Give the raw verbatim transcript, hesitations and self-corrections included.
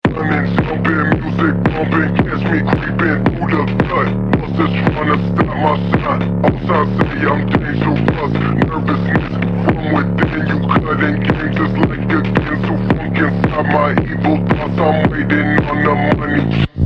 running, jumping, music bumping, catch me creeping through the cut. Busters trying to stop my shine. Outside say I'm dangerous. Nervousness from within, you cutting game just like a game. So funk inside my evil thoughts, I'm waiting on the money.